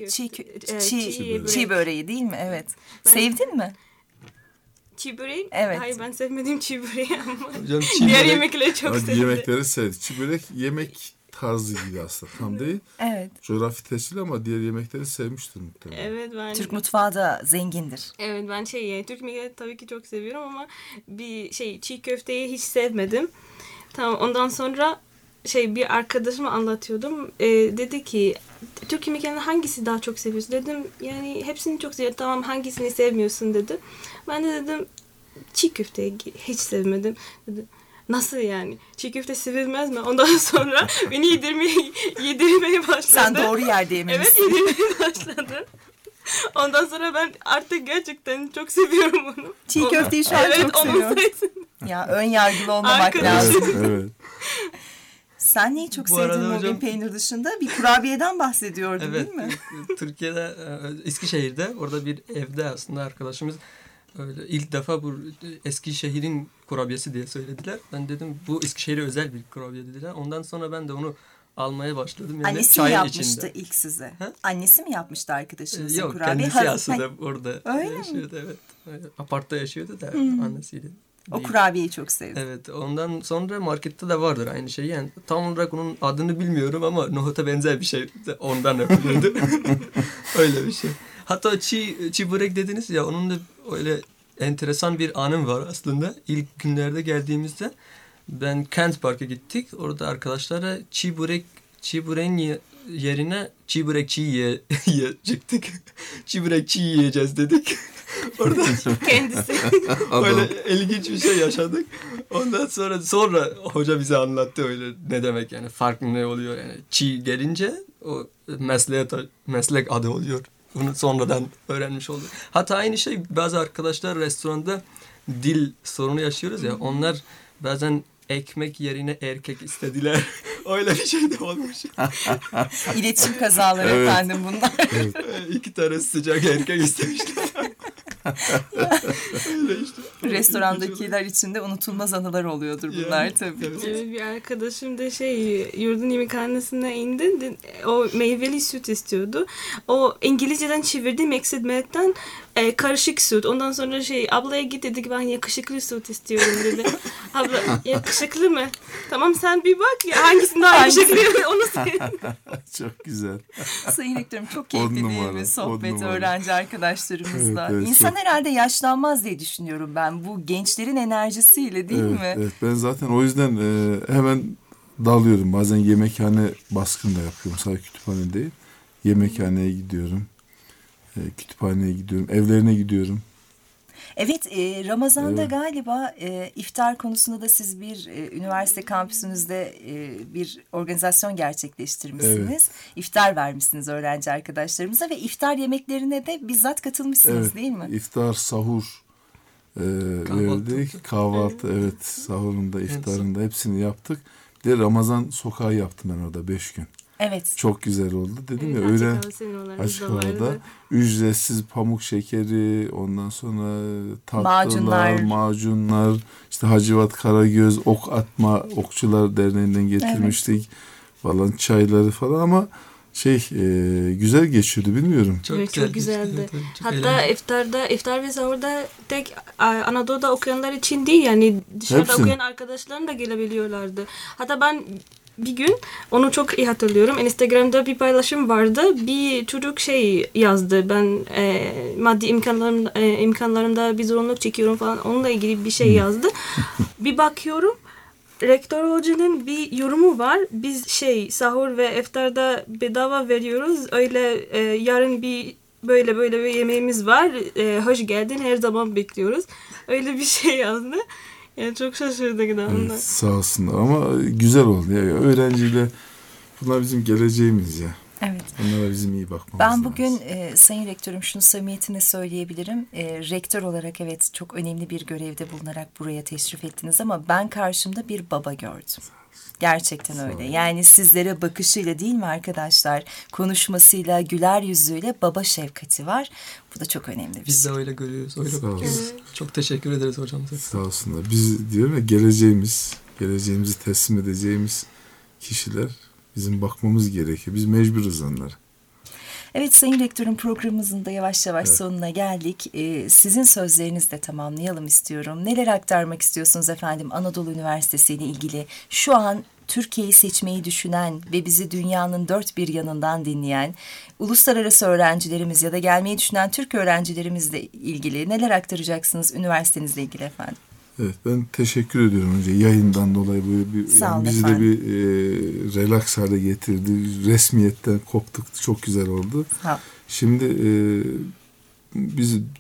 çiğ böreği değil mi? Evet. Sevdin mi? Çiğ böreği? Evet. Hayır, ben sevmedim çiğ böreği ama hocam, diğer yemekleri çok sevdim. Yemekleri sevdi. Çiğ börek yemek tarzı gibi aslında, tam değil. Evet. Coğrafi tescil ama diğer yemekleri sevmiştir muhtemelen. Evet, ben Türk mutfağı da zengindir. Evet, ben Türk mutfağı tabii ki çok seviyorum ama çiğ köfteyi hiç sevmedim. Tamam, ondan sonra bir arkadaşıma anlatıyordum. Dedi ki Türk yemeklerinin hangisi daha çok seviyorsun? Dedim yani hepsini çok seviyorum. Tamam, hangisini sevmiyorsun dedi. Ben de dedim çiğ köfteyi hiç sevmedim. Dedi, nasıl yani? Çiğ köfte sevilmez mi? Ondan sonra beni yedirmeye başladı. Sen doğru yerde yememişsin. Evet, yedirmeye başladı. Ondan sonra ben artık gerçekten çok seviyorum onu. Çiğ köfteyi şu an evet, çok seviyorum. Ya ön yargılı olmamak Arkadaşım. lazım. Evet. Sen neyi çok Bu sevdin arada Muğbin hocam- peynir dışında? Bir kurabiyeden bahsediyordun Evet, değil mi? Türkiye'de, Eskişehir'de orada bir evde aslında arkadaşımız öyle ilk defa bu Eskişehir'in kurabiyesi diye söylediler. Ben dedim bu Eskişehir'e özel bir kurabiye dediler. Ondan sonra ben de onu almaya başladım. Yani Annesi mi çayın yapmıştı içinde. ilk size? Ha? Annesi mi yapmıştı arkadaşınızın Yok, kurabiye? kendisi Hazır- aslında orada Öyle mi? yaşıyordu. Evet. Öyle, apartta yaşıyordu da annesiyle. O değil. kurabiyeyi çok sevdim. Evet, ondan sonra markette de vardır aynı şey. Yani tam olarak onun adını bilmiyorum ama nohuta benzer bir şey de ondan yapılıyordu. Öyle bir şey. Hatta çiğ börek dediniz ya, onun da öyle enteresan bir anım var aslında. İlk günlerde geldiğimizde ben Kent Park'a gittik. Orada arkadaşlara çiğ böreğin yerine çiğ börekçi yiyecektik. Çiğ börekçi yiyeceğiz dedik. Orada Kendisi. öyle ilginç bir şey yaşadık. Ondan sonra hoca bize anlattı öyle ne demek yani, fark ne oluyor yani. Çiğ gelince o meslek adı oluyor. Bunu sonradan öğrenmiş olduk. Hatta aynı şey bazı arkadaşlar restoranda dil sorunu yaşıyoruz ya, onlar bazen ekmek yerine erkek istediler. Öyle bir şey de olmuş. İletişim kazaları Evet. efendim bunlar. 2 tane sıcak erkek istemişler. Öyle işte. Restorandakiler için de unutulmaz anılar oluyordur bunlar Yani, tabii. evet. Evet, bir arkadaşım da yurdun yemekhanesine indi. O meyveli süt istiyordu. O İngilizceden çevirdi, Mixed Milk'ten karışık süt. Ondan sonra ablaya git dedik, ben yakışıklı süt istiyorum dedi. Abla yakışıklı mı? Tamam sen bir bak ya, hangisini daha yakışıklı onu söyle. Çok güzel. Sayın Rektörüm, çok On keyifli değil numara, mi on sohbet numara. öğrenci arkadaşlarımızla? Evet, evet, İnsan çok. herhalde yaşlanmaz diye düşünüyorum ben. Bu gençlerin enerjisiyle değil mi? Evet, ben zaten o yüzden hemen dalıyorum. Bazen yemekhane baskın da yapıyorum. Sadece kütüphane değil. Yemekhaneye gidiyorum. Kütüphaneye gidiyorum. Evlerine gidiyorum. Evet, Ramazan'da Evet. galiba iftar konusunda da siz bir üniversite kampüsünüzde bir organizasyon gerçekleştirmişsiniz. Evet. İftar vermişsiniz öğrenci arkadaşlarımıza ve iftar yemeklerine de bizzat katılmışsınız Evet. değil mi? İftar, sahur verdik. Kahvaltı, evet. Sahurunda, iftarında hepsini yaptık. Bir de Ramazan sokağı yaptım ben orada 5 gün. Evet. Çok güzel oldu. Dedim ya, Evet, öyle açık hava seminolarımız açık da havada vardı. ücretsiz pamuk şekeri, ondan sonra Macunlar. tatlılar, macunlar, işte Hacivat Karagöz ok atma Okçular Derneği'nden getirmiştik falan, çayları falan, ama güzel geçiyordu, bilmiyorum. Evet, çok güzeldi. Evet, çok Hatta eğlenceli. iftar ve sahurda tek Anadolu'da okuyanlar için değil, yani dışarıda Hepsi. okuyan arkadaşlarım da gelebiliyorlardı. Hatta ben bir gün onu çok iyi hatırlıyorum. Instagram'da bir paylaşım vardı. Bir çocuk yazdı. Ben maddi imkanlarımda bir zorunluluk çekiyorum falan. Onunla ilgili bir şey yazdı. Bir bakıyorum. Rektör hocanın bir yorumu var. Biz sahur ve iftarda bedava veriyoruz. Öyle yarın bir böyle bir yemeğimiz var. Hoş geldin, her zaman bekliyoruz. Öyle bir şey yazdı. Yani çok şaşırdık da ondan. Evet, sağ olsunlar, ama güzel oldu. Ya. Öğrenciyle bunlar bizim geleceğimiz ya. Evet. Onlara bizim iyi bakmamız Ben lazım. bugün Sayın Rektörüm şunu samimiyetine söyleyebilirim. Rektör olarak evet çok önemli bir görevde bulunarak buraya teşrif ettiniz ama ben karşımda bir baba gördüm. Gerçekten öyle. Yani sizlere bakışıyla değil mi arkadaşlar? Konuşmasıyla, güler yüzüyle baba şefkati var. Bu da çok önemli bir Biz şey. de öyle görüyoruz, öyle Sağ bakıyoruz. olsun. Çok teşekkür ederiz hocam. Sağ olsunlar. Biz diyorum ya, geleceğimizi teslim edeceğimiz kişiler, bizim bakmamız gerekiyor. Biz mecburuz onlara. Evet Sayın Rektörüm, programımızın da yavaş yavaş Evet. sonuna geldik. Sizin sözlerinizle tamamlayalım istiyorum. Neler aktarmak istiyorsunuz efendim Anadolu Üniversitesi ile ilgili? Şu an Türkiye'yi seçmeyi düşünen ve bizi dünyanın dört bir yanından dinleyen uluslararası öğrencilerimiz ya da gelmeyi düşünen Türk öğrencilerimizle ilgili neler aktaracaksınız üniversitenizle ilgili efendim? Evet, ben teşekkür ediyorum önce yayından dolayı, böyle Sağ olun bizi de efendim. bir relax hale getirdi. Resmiyetten koptuk. Çok güzel oldu. Ha. Şimdi biz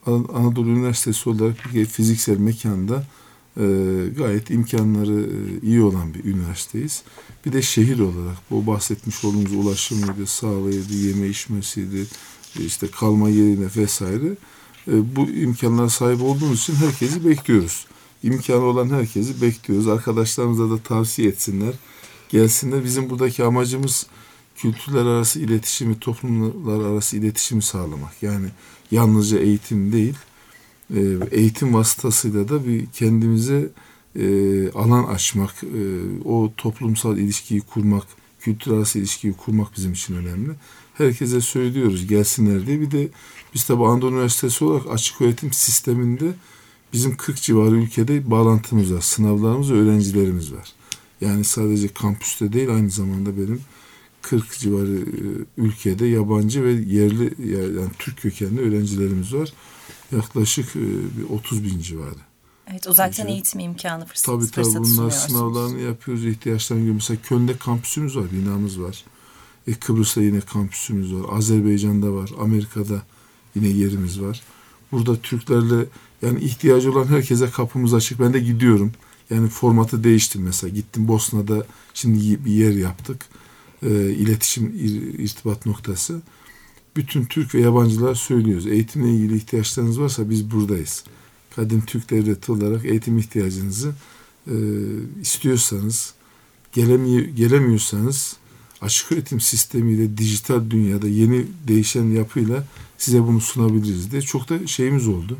Anadolu Üniversitesi olarak bir fiziksel mekanda gayet imkanları iyi olan bir üniversiteyiz. Bir de şehir olarak bu bahsetmiş olduğumuz ulaşımıydı, sağlığıydı, yeme içmesiydi, işte kalma yerine vesaire. Bu imkanlara sahip olduğumuz için herkesi bekliyoruz. İmkanı olan herkesi bekliyoruz. Arkadaşlarımıza da tavsiye etsinler, gelsinler. Bizim buradaki amacımız kültürler arası iletişimi, toplumlar arası iletişimi sağlamak. Yani yalnızca eğitim değil, eğitim vasıtasıyla da bir kendimize alan açmak, o toplumsal ilişkiyi kurmak, kültür arası ilişkiyi kurmak bizim için önemli. Herkese söylüyoruz gelsinler diye. Bir de biz tabi Anadolu Üniversitesi olarak açık öğretim sisteminde bizim 40 civarı ülkede bağlantımız var. Sınavlarımız ve öğrencilerimiz var. Yani sadece kampüste değil, aynı zamanda benim 40 civarı ülkede yabancı ve yerli, yani Türk kökenli öğrencilerimiz var. Yaklaşık 30 bin civarı. Evet, uzaktan eğitim imkanı tabii bunlar sınavlarını yapıyoruz, ihtiyaçlarını görüyoruz. Mesela Köln'de kampüsümüz var, binamız var. Kıbrıs'ta yine kampüsümüz var. Azerbaycan'da var, Amerika'da yine yerimiz var. Burada Türklerle, yani ihtiyacı olan herkese kapımız açık. Ben de gidiyorum. Yani formatı değiştim mesela. Gittim Bosna'da, şimdi bir yer yaptık. İletişim, irtibat noktası. Bütün Türk ve yabancılar söylüyoruz. Eğitimle ilgili ihtiyaçlarınız varsa biz buradayız. Kadim Türk Devleti olarak eğitim ihtiyacınızı istiyorsanız, gelemiyorsanız açık öğretim sistemiyle, dijital dünyada yeni değişen yapıyla size bunu sunabiliriz diye. Çok da şeyimiz oldu.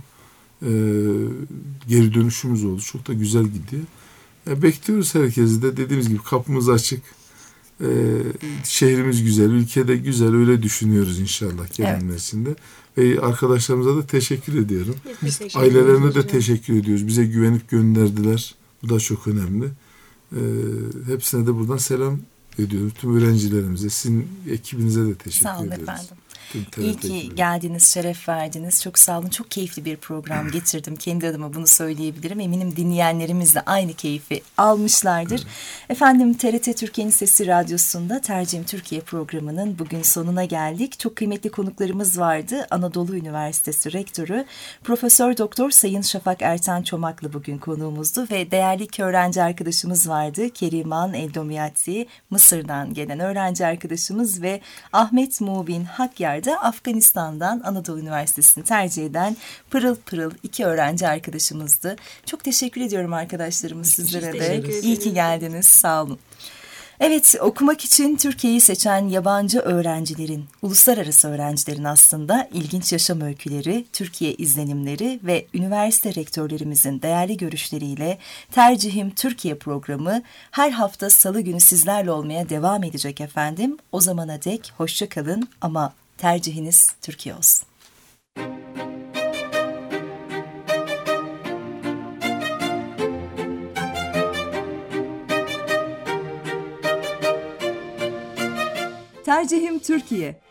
Geri dönüşümüz oldu. Çok da güzel gidiyor. Bekliyoruz herkesi de. Dediğimiz gibi kapımız açık. Şehrimiz güzel, ülkede güzel, öyle düşünüyoruz inşallah gelinmesinde. Ve arkadaşlarımıza da teşekkür ediyorum. Ailelerine de teşekkür ediyoruz. Bize güvenip gönderdiler. Bu da çok önemli. Hepsine de buradan selam ediyorum. Tüm öğrencilerimize, sizin ekibinize de teşekkür ediyoruz. Sağ olun efendim. İyi ki geldiniz, şeref verdiniz. Çok sağ olun. Çok keyifli bir program getirdim. Kendi adıma bunu söyleyebilirim. Eminim dinleyenlerimiz de aynı keyfi almışlardır. Efendim, TRT Türkiye'nin Sesi Radyosu'nda Tercihim Türkiye programının bugün sonuna geldik. Çok kıymetli konuklarımız vardı. Anadolu Üniversitesi Rektörü Profesör Doktor Sayın Şafak Ertan Çomaklı bugün konuğumuzdu ve değerli iki öğrenci arkadaşımız vardı. Keriman Eldomiyati, Mısır'dan gelen öğrenci arkadaşımız ve Ahmet Mubin Hakyar da Afganistan'dan Anadolu Üniversitesi'ni tercih eden pırıl pırıl iki öğrenci arkadaşımızdı. Çok teşekkür ediyorum arkadaşlarımız, sizlere de. İyi ki geldiniz. Sağ olun. Evet, okumak için Türkiye'yi seçen yabancı öğrencilerin, uluslararası öğrencilerin aslında ilginç yaşam öyküleri, Türkiye izlenimleri ve üniversite rektörlerimizin değerli görüşleriyle Tercihim Türkiye programı her hafta Salı günü sizlerle olmaya devam edecek efendim. O zamana dek hoşça kalın ama tercihiniz Türkiye olsun. Tercihim Türkiye.